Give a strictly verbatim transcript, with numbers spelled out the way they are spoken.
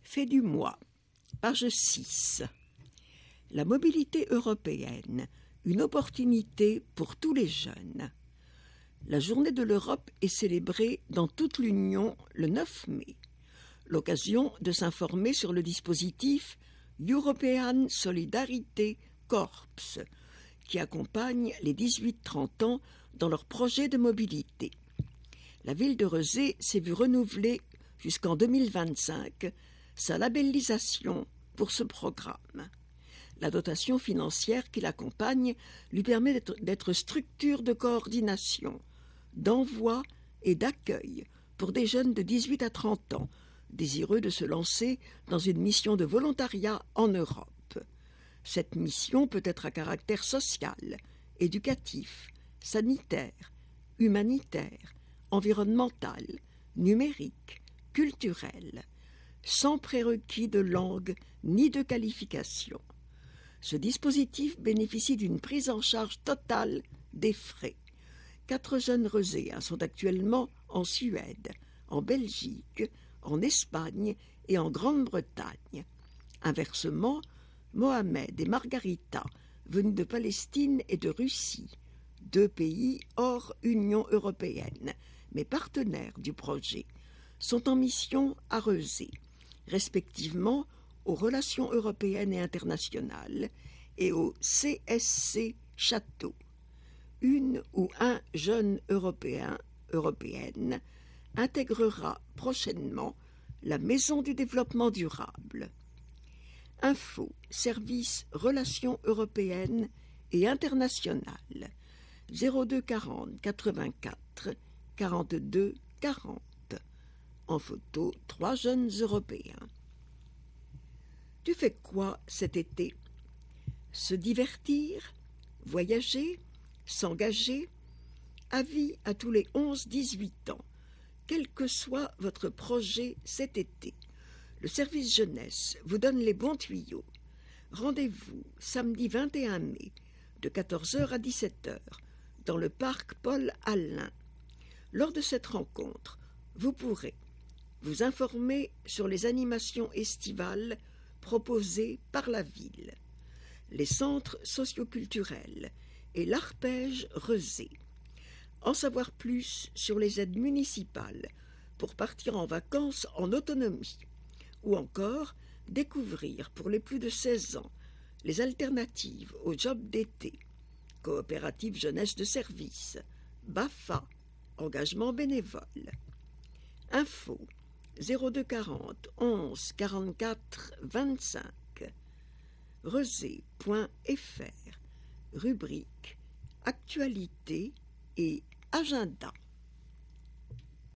Fait du mois, page six. La mobilité européenne, une opportunité pour tous les jeunes. La journée de l'Europe est célébrée dans toute l'Union le neuf mai. L'occasion de s'informer sur le dispositif European Solidarity Corps, qui accompagne les dix-huit trente ans dans leur projet de mobilité. La ville de Rezé s'est vue renouveler jusqu'en deux mille vingt-cinq sa labellisation pour ce programme. La dotation financière qui l'accompagne lui permet d'être, d'être structure de coordination, d'envoi et d'accueil pour des jeunes de dix-huit à trente ans, désireux de se lancer dans une mission de volontariat en Europe. Cette mission peut être à caractère social, éducatif, sanitaire, humanitaire, environnemental, numérique, culturel, sans prérequis de langue ni de qualification. Ce dispositif bénéficie d'une prise en charge totale des frais. Quatre jeunes Rezéens sont actuellement en Suède, en Belgique, en Espagne et en Grande-Bretagne. Inversement, Mohamed et Margarita, venus de Palestine et de Russie, deux pays hors Union européenne, mais partenaires du projet, sont en mission à Rezé, respectivement aux relations européennes et internationales et au C S C Château. Une ou un jeune européen, européenne, intégrera prochainement la Maison du développement durable. Info, service Relations européennes et internationales, zéro deux quarante quatre-vingt-quatre quarante-deux quarante. En photo, trois jeunes Européens. Tu fais quoi cet été? Se divertir? Voyager? S'engager? Avis à tous les onze dix-huit ans, quel que soit votre projet cet été. Le service jeunesse vous donne les bons tuyaux. Rendez-vous samedi vingt et un mai, de quatorze heures à dix-sept heures, dans le parc Paul Allain. Lors de cette rencontre, vous pourrez vous informer sur les animations estivales proposées par la ville, les centres socioculturels et l'arpège Rezé, en savoir plus sur les aides municipales pour partir en vacances en autonomie, ou encore découvrir pour les plus de seize ans les alternatives aux jobs d'été, coopérative jeunesse de service, B A F A, engagement bénévole. Info zéro deux quarante onze quarante-quatre vingt-cinq, rezé point f r, rubrique Actualité et Agenda.